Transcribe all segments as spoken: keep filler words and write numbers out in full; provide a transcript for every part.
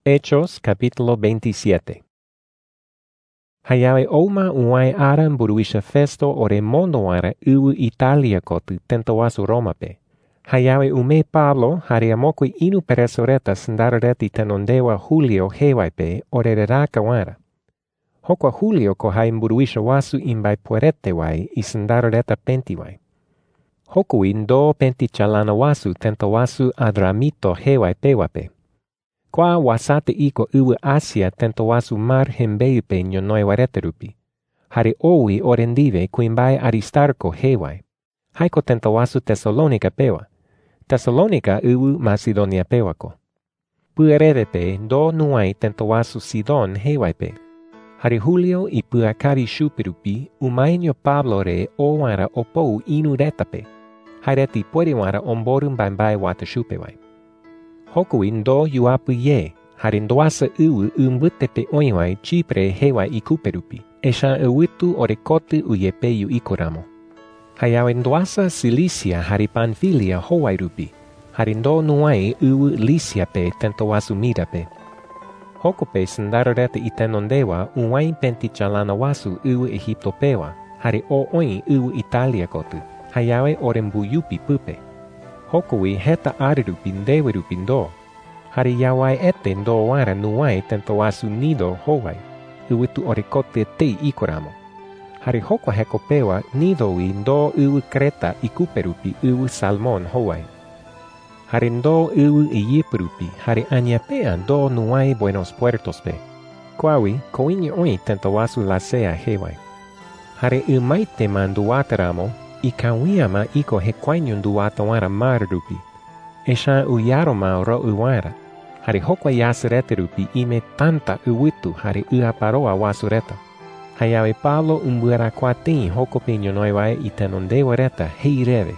Hechos capítulo veintisiete. Hayawe oma uai aran buruisha festo ore mondo ara uwu Italia kotu tentowasu Roma pe. Hayawe ume Pablo hariamokui inu peresoreta sandarareti tenondewa Julio hewai pe ore reraka wara. Hokwa Julio ko hai mburuisha wasu imbai puerete wai i sandarareta penti wai. Hokui ndo penti chalana wasu tentowasu Adramito hewai pewape. Kwa wasate iko uwe Asia tentowasu mar hembeipe nyonoi wareterupi. Hari owi orendive kuimbai Aristarco hewai. Haiko tentowasu Tesalonica pewa. Tesalonica uwu Macedonia pewako. Pueredepe do nuai tentowasu Sidon hewai pe. Hari Julio i puakari shupirupi umainyo Pablo re owara opou inu retape. Hareti pueriwara omborum bambai wata shupewai. Hokui ndo yuapu ye, harindoasa uwu umbutepe oiwai Chipre hewai ikuperupi, esha ewitu orekotu uyepeyu ikoramo. Hayawe ndoasa Cilicia hari Panfilia howairupi, harindo nuai uwu Lycia pe tentowasu mirape. Hokope sandarorete itenondewa uwai penti chalana wasu uwu Egipto pewa, hari o oi uwu Italia kotu, hayawe orembuyupi pupe. Hokui heta arirupi ndewerupi ndo. Hari yawai ete ndo wara nuai tentowasu nido howai. Uwitu orikote te ikoramo. Hari hokwa hekopewa nidoi ndo uwu Kreta ikuperupi uwu Salmon howai. Hari ndo uwu Iyiperupi hari anyapea ndo nuai Buenos Puertos pe. Kwawi koinyi oi tentowasu Lasea hewai. Hari umaite manduateramo ikawiyama iko hekwainyo nduwata wara marupi. Esha uyaroma ro uwara. Hari hokwa yasurete rupi ime tanta uwitu hari uaparoa wasureta. Hayawe Pablo umbuera kwatin hoko peño noiwae itenondewa reta heireve.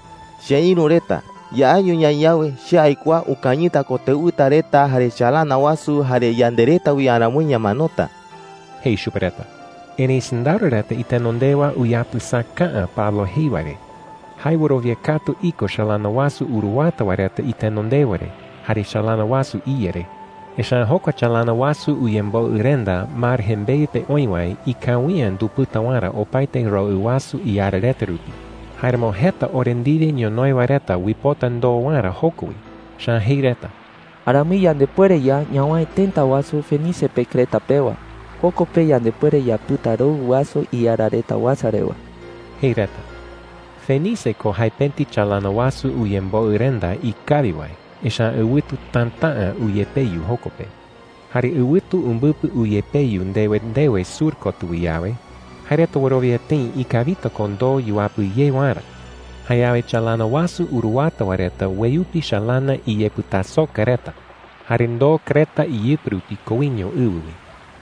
Sheinu reta, ya año nyayawe, shaikwa ukanyita koteuta reta hari chalana wasu hari yandereta uyaramunya manota. Hei shupereta. Eni sandarorete itenondewa uyapu sakaa Pablo heiware. Haiwarovia kato iko shalana wasu uruwata wareta itenondeware. Hari chalana wasu iere. Esha hokwa chalana wasu uyembo urenda mar hembeipe oiwai ikawian du putawara opaite ro uwasu iarareterupi. Harmo heta orendide nyonoi wareta wipotan do wara hokui. Shan heireta. Arami yande puere ya nyawai tenta wasu fenice pe Creta pewa. Hoko pe yande puere ya putaro wasu iarareta wasarewa. Heireta. Fenice ko haipenti chalana wasu uyembo urenda ikaviwai. Esha uwitu tantaa uyepeyu hokope. Hari uwitu umbupu uyepeyu ndewe ndewe surkotu uyawe. Hareto warovia tin ikavito kondo yuapu yewara. Hayawe chalana wasu uruwata wareta weyupi chalana iyeputaso kareta. Harindo Kreta iyiprupi kowinyo uwi.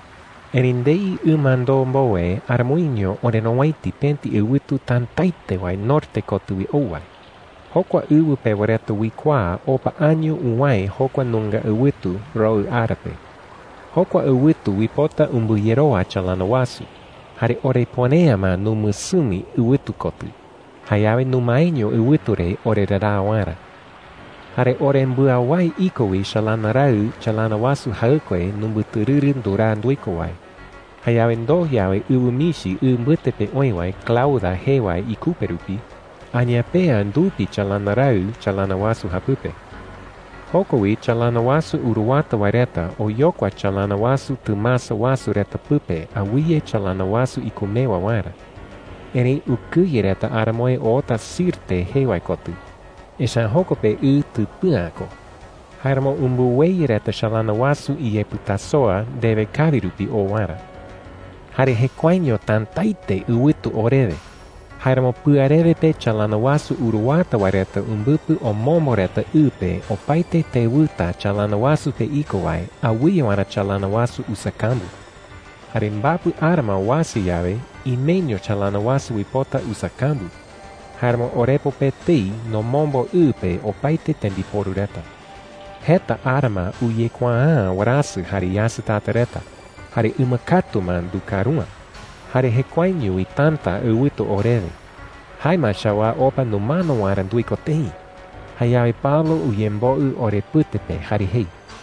Erindei umando mbowe armuinyo orenowaiti penti uwitu tantaite wai norte kotui owai. Hokwa uwu pe wareta wikwa opa anyu uwai hokwa nunga uwitu ro arape. Hokwa uwitu wipota umbuyeroa chalana wasu. Hari ore poneama no musumi uwitu kotu. Hayawe numainyo uwitu re ore rarawara. Hari ore mbuawai ikowi chalana rau chalana wasu haukwe numbutururin duran duikowai. Hayawe ndo yawe uwu mishi umbutepe oiwai Clauda hewai ikuperupi. Anyapea ndupi chalana rau chalana wasu hapupe. Hokowi chalana wasu uruwata wareta o yokwa chalana wasu tumasa wasu reta pupe awiye chalana wasu ikumewa wara. Eri ukuye reta aramoe ota sirte hewai kotu. Esha hokope u tupuako. Harmo umbuwei reta chalana wasu iyeputasoa deve kavirupi o wara. Hari hekwainyo tantaite uwitu oreve. Harmo puareve pe chalana wasu uruwata wareta umbupu o momo reta upe o paite te wuta chalana wasu pe ikowai awiye wara chalana wasu usakambu. Harimbapu arma wasi yawe imenyo chalana wasu wipota usakambu. Harmo orepo pe tei no mombo upe o paite tendiporu reta. Heta arma uye kwaa warasu hari yasu tatareta. Hari umakatuman du karua. Hari hekwainyo i tanta uwitu oreve. Haima shawa opa numano waran duikotei. Hayawe Pablo uyembo u ore putepe hari hei.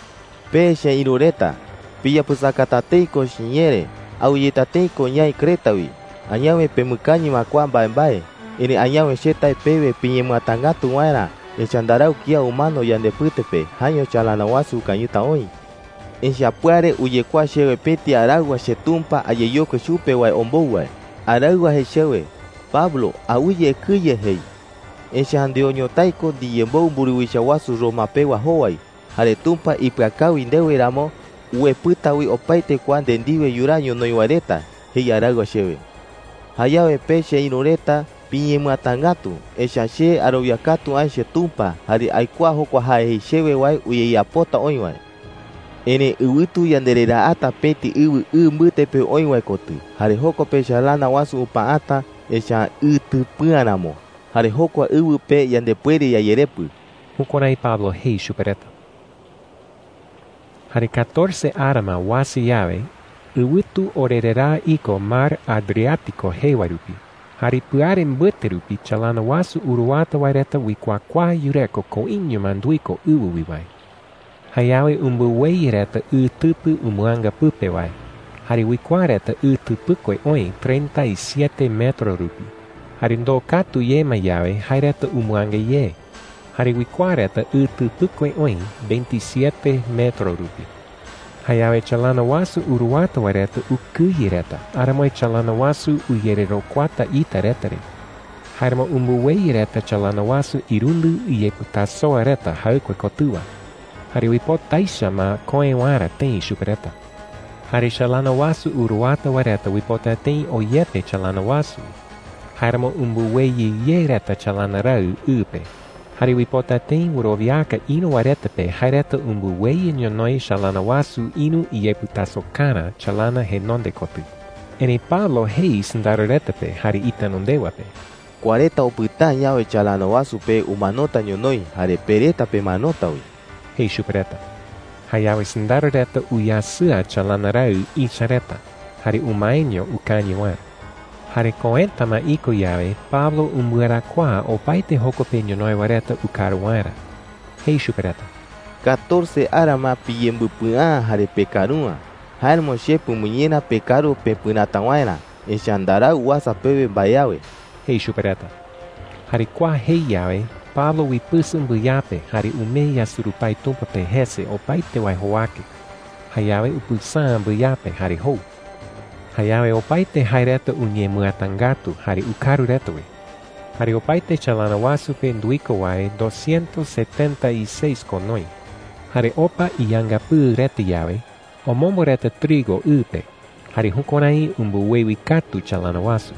Pesha irureta, pilla pusakatateiko shinyere, auyetateiko nyai kretawi, anyawe pemukanyi makwa mbae-mbae, ini anyawe shetai pewe pinye matangatu waira, echandarau kia humano yande putepe, hanyo chalana wasu kanyuta oi. Enxapuare uyekwa shewe peti aragua shetumpa ayeyoko chupe wai ombouai, aragua hechewe, Pablo, auye kuye hei. Enxandionyo taiko diyembou mburiwisha wasu romapewa hoai, hare tumpa ipiakawi ndewe ramo, ue putawi opaite kwande ndiwe yuraño noiwareta, hei aragua shewe. Hayawe peshe inureta, pinye matangatu, esha she aroviakatu aishe tumpa, hare aikwa hokwa hae hei shewe wai uye yapota oiwai. Ene uwitu yanderera ata peti iwi umbutepe oiwai kotu, hare hoko pesha lana wasu upa ata, esha utupuanamo, hare hokwa iwi pe yandepuere ya yerepu. Hukonai Pablo hei supereta. Hare catorce arama wasi yawe, uwitu orerera iko mar Adriático heiwarupi. Hare puare mbuterupi chalana wasu uruata waireta wikwakwa yureko ko inyo manduiko uwu wiwai. Hayawe umbuwei reta utupu umuanga pupe wai. Hare wikwareta utupukwe oi treinta y siete metro rupi. Hare ndo katu ye mayawe haireta umuanga ye. Hare wikwareta utupukwe oi veintisiete metro rupi. Hayawe chalana wasu uruata wareta ukuyi reta. Aramoy chalana wasu uyerero kwata ita retare. Harmo umbuwei reta chalana wasu irundu uyeputasoa reta haukwe kotua. Hare wipot taisha ma koe wara ten supereta. Hare chalana wasu uruata wareta wipota ten oyepe chalana wasu. Harmo umbuwei ye reta chalana rau upe. Hare wipota ten uroviaka inu wareta pe hareta umbuwei nyonoi chalana wasu inu iyeputasokana chalana henonde kotu. Ene Pablo hei sindaroreta pe hare itanondewa pe. Cuareta oputa yawe chalana wasu pe umanota nyonoi, hare pereta pe manota ui. Hei supereta. Hayawe sindaroreta uyasua chalana rau ichareta. Hare umaenyo ukanyiwa. Hare koentama iko yawe, Pablo umbuera kwa opaite hoko peño noi wareta ukaruara. Hei supereta. catorce arama piyembupua hare pekarua. Harmo shepu muñena pekaru pepunatawaira. Enchandara uasa pewe bayawe. Hei supereta. Hare kwa hei yawe, Pablo wipusum buyape, hare umeya surupai tumpa pe hese opaite wai hoake. Hayawe upusam buyape hare hou. Hayawe opaite haireta unye muatangatu hare ukaru retowe. Hare opaite chalana wasu pe nduiko wae doscientos setenta y seis konoi. Hare opa iyangapu rete yawe, omombo reta trigo upe. Hare hukonai umbuwewi katu chalana wasu.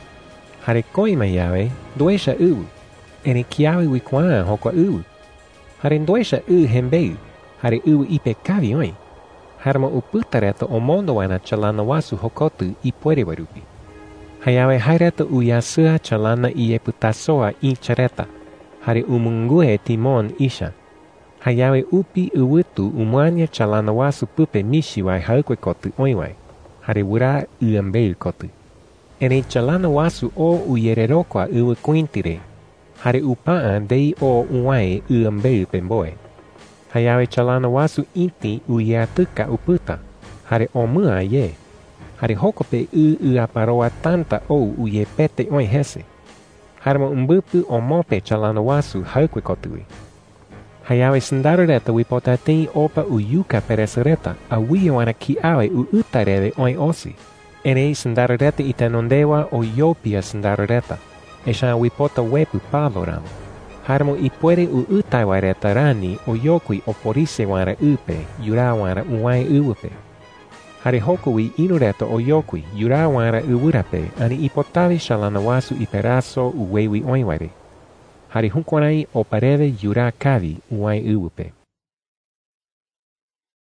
Hare koima yawe, duesha uwu. Ene kiawe wikwaa hokwa uwu. Hare nduesha u hembeu. Hare uwu ipe kavi oi. Harmo uputa reta omondo wana chalana wasu hokotu i puere warupi. Hayawe haireta uyasua chalana ieputasoa inchareta. Hare umungue timon isha. Hayawe upi uwitu umwania chalana wasu pupe mishi wai haukwe kotu oiwai. Hare wura uambeu kotu. Ene chalana wasu o uyererokwa uwe kuintire. Hare upaa dei o uwae uambeu pemboe. Hayawe chalana wasu inti uyatuka uputa. Hare omua ye. Hare hokope u uaparoa tanta o uyepete oi hese. Harmo umbupu omope chalana wasu haukwe kotui. Hayawe sindaroreta wipotatei opa uyuka peresereta awiye wana kiawe u utareve oi osi. Ene sindaroreta itanondewa o yopia sindaroreta. Esha wipota wepu Pablo ramo. Harmo ipuere u utai wareta rani o yokui oporise wara upe, yura wara uwai uwupe. Hare hokui inureta o yokui, yura wara uwurape, ani ipotavi shalana wasu iperaso uwewi oiware. Hare hunkonai opareve yura kavi uwai uwupe.